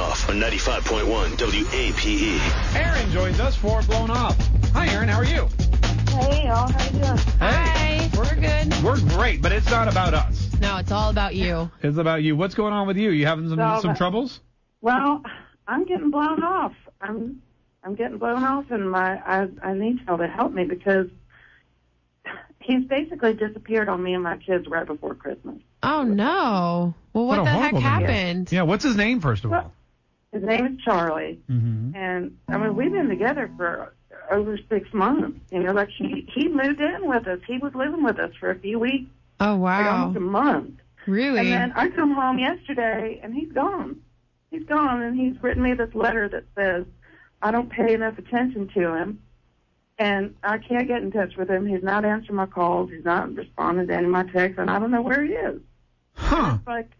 Off on 95.1 WAPE. Aaron joins us for Blown Off. Hi, Aaron. How are you? Hey, y'all. How you doing? Hey. Hi. We're good. We're great, but it's not about us. No, it's all about you. It's about you. What's going on with you? You having some troubles? Well, I'm getting blown off. I'm getting blown off, and I need y'all to help me because he's basically disappeared on me and my kids right before Christmas. Oh, no. Well, what a the heck horrible name. happened? Yeah, what's his name, first of all? His name is Charlie, and I mean we've been together for over 6 months. You know, like he moved in with us. He was living with us for a few weeks. Oh, Like wow. almost a month. Really? And then I come home yesterday, and he's gone. He's gone, and he's written me this letter that says I don't pay enough attention to him, and I can't get in touch with him. He's not answering my calls. He's not responding to any of my texts, and I don't know where he is. Huh. It's like,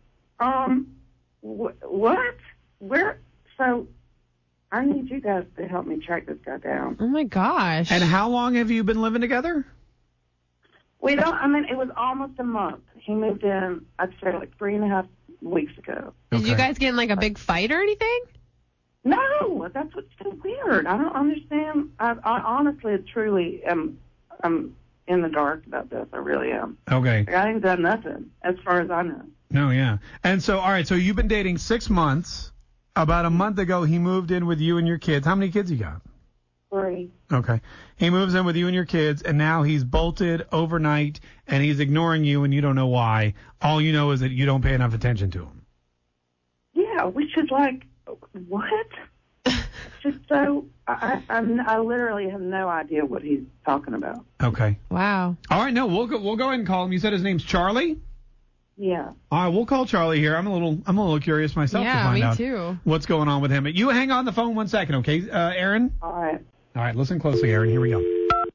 what? Where? So I need you guys to help me track this guy down. Oh, my gosh. And how long have you been living together? We don't, I mean, it was almost a month. He moved in, I'd say, like 3.5 weeks ago. Did you guys get in, like, a big fight or anything? No, that's what's so weird. I don't understand. I honestly, truly I'm in the dark about this. I really am. Okay. Like, I ain't done nothing, as far as I know. No, yeah. And so, all right, so you've been dating 6 months. About a month ago, he moved in with you and your kids. How many kids you got? 3. Okay. He moves in with you and your kids, and now he's bolted overnight, and he's ignoring you, and you don't know why. All you know is that you don't pay enough attention to him. Yeah, which is like, what? It's just so, I literally have no idea what he's talking about. Okay. Wow. All right, no, we'll go ahead and call him. You said his name's Charlie? Yeah. All right, we'll call Charlie here. I'm a little curious myself to find out too. what's going on with him. You hang on the phone 1 second, okay, Aaron? All right. All right, listen closely, Aaron. Here we go.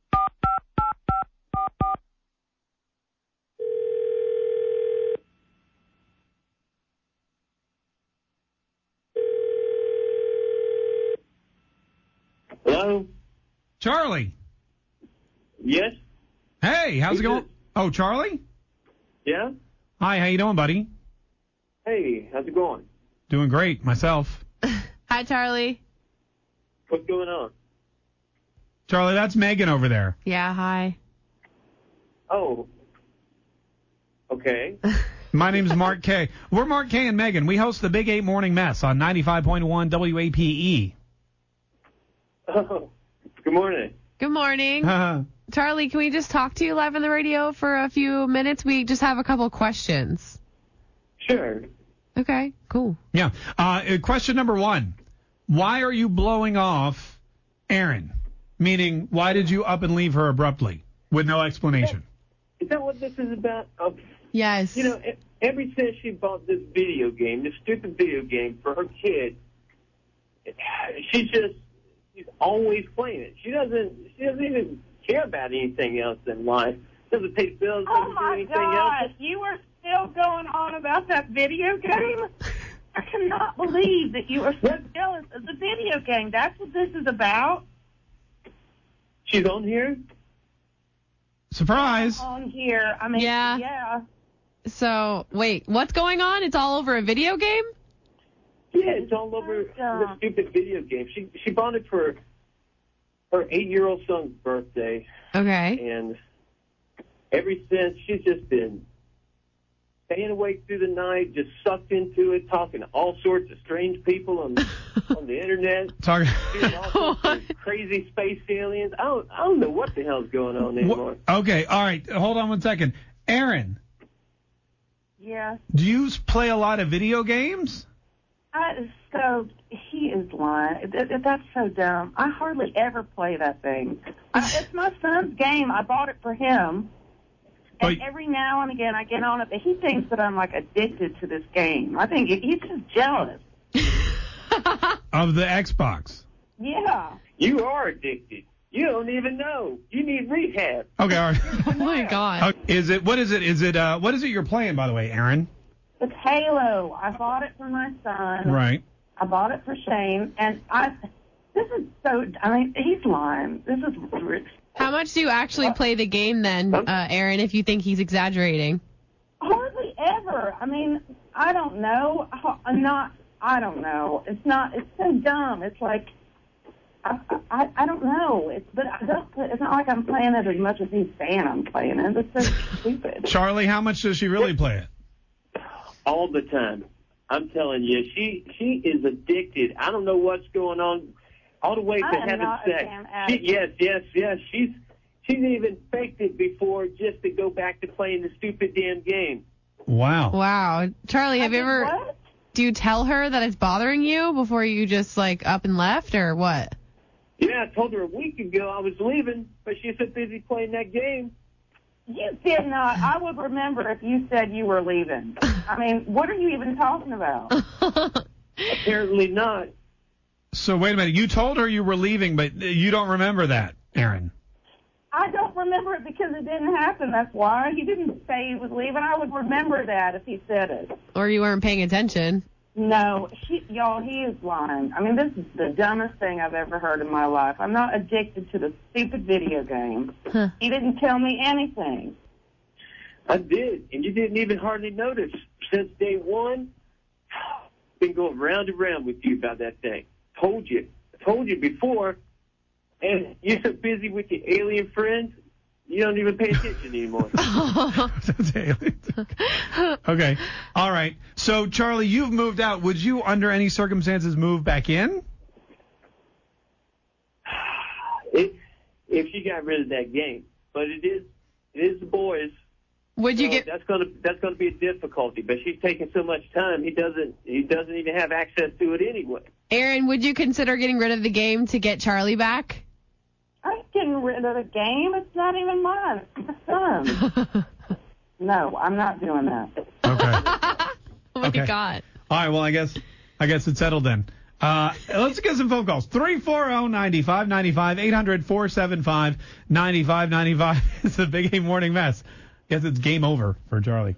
Hello? Charlie. Yes? Hey, how's it going? Oh, Charlie? Yeah? Hi, how you doing, buddy? Hey, how's it going? Doing great, myself. Hi, Charlie. What's going on? Charlie, that's Megan over there. Yeah, hi. Oh. Okay. My name's Mark K. We're Mark K and Megan. We host the Big 8 Morning Mess on 95.1 WAPE. Oh, good morning. Good morning. Charlie, can we just talk to you live on the radio for a few minutes? We just have a couple questions. Sure. Okay, cool. Yeah. Question number 1. Why are you blowing off Aaron? Meaning, why did you up and leave her abruptly with no explanation? Is that what this is about? Yes. You know, ever since she bought this video game, this stupid video game for her kid, she's always playing it. She doesn't even care about anything else in life. Doesn't pay bills, doesn't do anything else. You are still going on about that video game? I cannot believe that you are so jealous of the video game. That's what this is about. She's on here? Surprise. On here. I mean, yeah. So, wait, what's going on? It's all over a video game? Yeah, it's all over the stupid video game. She bought it for her 8-year-old son's birthday. Okay. And ever since, she's just been staying awake through the night, just sucked into it, talking to all sorts of strange people on the internet, seeing all sorts of crazy space aliens. I don't know what the hell's going on anymore. Okay, all right, hold on 1 second. Aaron. Yeah. Do you play a lot of video games? So he is lying. That's so dumb. I hardly ever play that thing. It's my son's game. I bought it for him. And every now and again I get on it, but he thinks that I'm, like, addicted to this game. I think he's just jealous. Of the Xbox? Yeah. You are addicted. You don't even know. You need rehab. Okay, all right. Oh, my God. What is it you're playing, by the way, Aaron? It's Halo. I bought it for my son. Right. I bought it for Shane, and this is so, he's lying. This is How much do you actually play the game then, Aaron, if you think he's exaggerating? hardly ever. I mean, I don't know. I don't know. It's so dumb. It's like, I don't know. It's not like I'm playing it as much as he's saying I'm playing it. It's so stupid. Charlie, how much does she really play it? All the time. I'm telling you, she is addicted. I don't know what's going on. All the way to having sex. Yes. She's even faked it before just to go back to playing the stupid damn game. Wow. Charlie, have you ever... What? Do you tell her that it's bothering you before you just, like, up and left, or what? Yeah, I told her a week ago I was leaving, but she's so busy playing that game. You did not. I would remember if you said you were leaving. I mean, what are you even talking about? Apparently not. So wait a minute. You told her you were leaving, but you don't remember that, Aaron. I don't remember it because it didn't happen. That's why. He didn't say he was leaving. I would remember that if he said it. Or you weren't paying attention. No, y'all, he is lying. I mean, this is the dumbest thing I've ever heard in my life. I'm not addicted to the stupid video game. Huh. He didn't tell me anything. I did, and you didn't even hardly notice. Since day one, I've been going round and round with you about that thing. Told you before, and you're so busy with your alien friends, you don't even pay attention anymore. Okay. All right. So, Charlie, you've moved out. Would you, under any circumstances, move back in? If she got rid of that game, but it is the boys. Would you get? That's gonna be a difficulty. But she's taking so much time. He doesn't even have access to it anyway. Aaron, would you consider getting rid of the game to get Charlie back? I'm getting rid of the game. It's not even mine. It's my son's. No, I'm not doing that. Okay. Oh my God. All right. Well, I guess it's settled then. Let's get some phone calls. 340-9595, 800-475-9595. It's a Big A Morning Mess. Guess it's game over for Charlie.